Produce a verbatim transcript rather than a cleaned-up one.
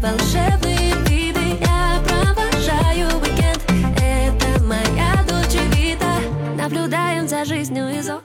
волшебные виды. Я провожаю уикенд, это моя Дольче Вита. Наблюдаем за жизнью из окна.